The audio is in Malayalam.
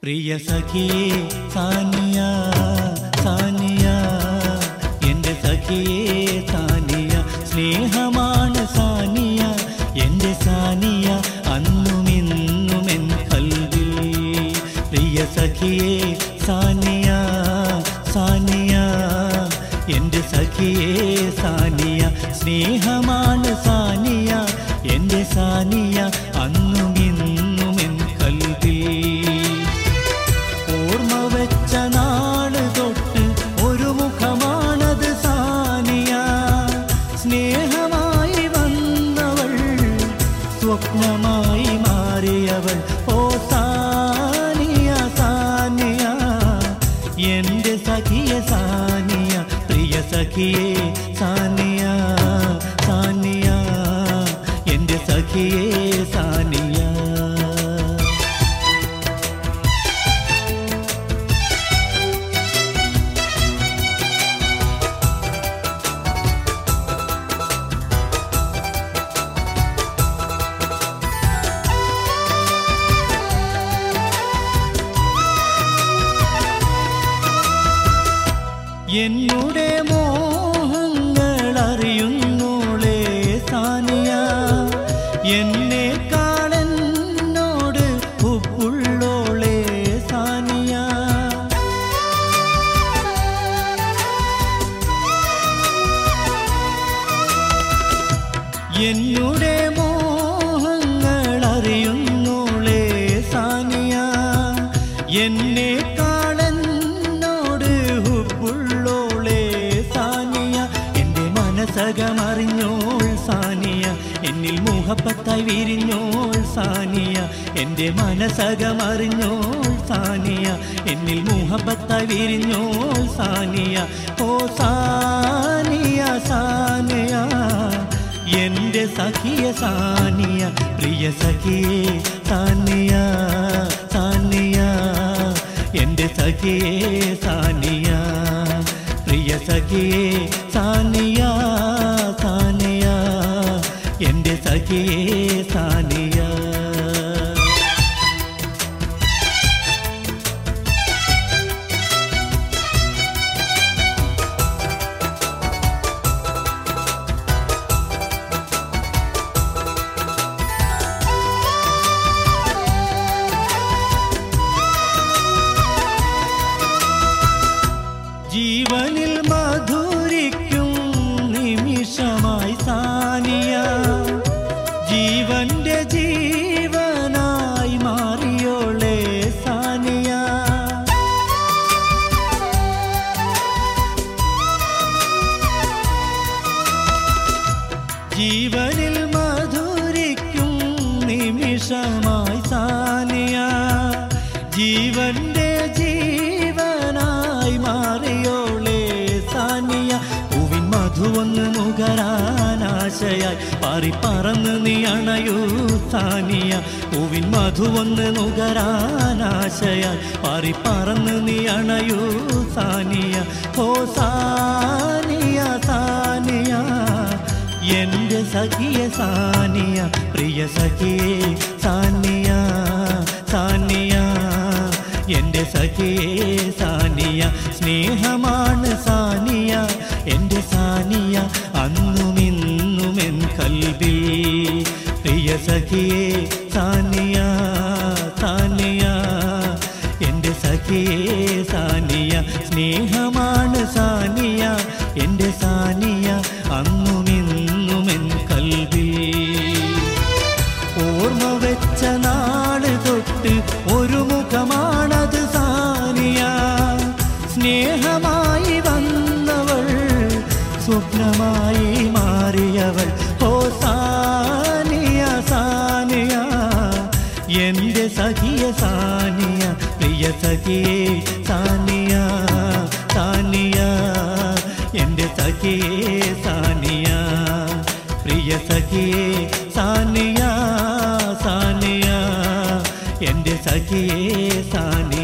പ്രിയ സഖിയേ സാനിയ സാനിയ എൻ്റെ സഖിയേ സാനിയ സ്നേഹമാണ് സാനിയ എൻ്റെ സാനിയ അന്നും ഇന്നും എൻ കൽവിൽ പ്രിയ സഖിയേ സാനിയ സാനിയ എൻ്റെ സഖിയേ സാനിയ സ്നേഹമാണ് സാനിയ എൻ്റെ സാനിയ അന്നും ഇന്നും എൻ കൽവിൽ ഓർമ്മ വെച്ച നാള് തൊട്ട് ഒരു മുഖമാണത് സാനിയ സ്നേഹമായി വന്നവൾ സ്വപ്നമായി മാറിയവൾ ഓ സാനിയ സാനിയ എൻ്റെ സഖിയ സാനിയ പ്രിയ സഖിയേ സാനിയ സാനിയ എൻ്റെ സഖിയേ സാനിയ എന്നുടെ മോഹങ്ങൾ അറിയുന്നോളേ സാനിയ എന്നെക്കാളെന്നോട് ഉപ്പുള്ളോളേ സാനിയ എന്നുടെ മോഹങ്ങൾ അറിയുന്നോളേ സാനിയ എന്നെക്കാളെന്നോട് ഉപ്പുള്ളോളേ സാനിയ എൻ്റെ മനസ്സകമറിഞ്ഞോൾ സാനിയ എന്നിൽ മുഹബത്തായി വിരിഞ്ഞോൾ സാനിയ എൻ്റെ മനസ്സകമറിഞ്ഞോൾ സാനിയ എന്നിൽ മുഹബത്തായി വിരിഞ്ഞോൾ സാനിയ ഓ സാനിയ സാനിയ എൻ്റെ സഖിയ സാനിയ പ്രിയ സഖിയേ സാനിയ സാനിയ എൻ്റെ സഖിയേ സാനിയ പ്രിയ സഖിയേ സാനിയ സാനിയ എൻ്റെ സഖിയേ സാനിയ ജീവനിൽ മധുരിക്കും നിമിഷമായി സാനിയ ജീവന്റെ ജീവനായി മാറിയോളേ സാനിയ ജീവനിൽ മധുരിക്കും നിമിഷമായി സാനിയ ജീവന്റെ ജീവനായി മാറിയോളേ സാനിയ പൂവിൻ മധുവന്ന് നുകരാനാശയായി പാറി പറന്ന് നീ അണയൂ സാനിയ പൂവിൻ മധുവന്ന് നുകരാനാശയായി പാറി പറന്ന് നീ അണയൂ സാനിയ ഓ സാനിയ സാനിയ എൻ്റെ സഖിയ സാനിയ പ്രിയ സഖിയേ സാനിയ സാനിയ എൻ്റെ സഖിയേ സാനിയ സ്നേഹമാണ് സാനിയ എൻ്റെ സാനിയ അന്നും ഇന്നും എൻ കൽവിൽ പ്രിയ സഖിയേ സാനിയ സാനിയ എൻ്റെ സഖിയേ സാനിയ സ്നേഹമാണ് സാനിയ എൻ്റെ സാനിയ അന്നും ഇന്നും എൻ കൽവിൽ ഓർമ്മ വെച്ച നാള് തൊട്ട് ഒരു മുഖമാണത് സാനിയ സ്നേഹമായി വന്നവൾ സ്വപ്നമായി മാറിയവൾ ഓ സാനിയ സാനിയ എൻ്റെ സഖിയ സാനിയ പ്രിയ സഖിയേ സാനിയ സാനിയ എൻ്റെ സഖിയേ സാനിയ പ്രിയ സഖിയേ സാനിയ സാനിയ എൻ്റെ സഖിയേ സാനിയ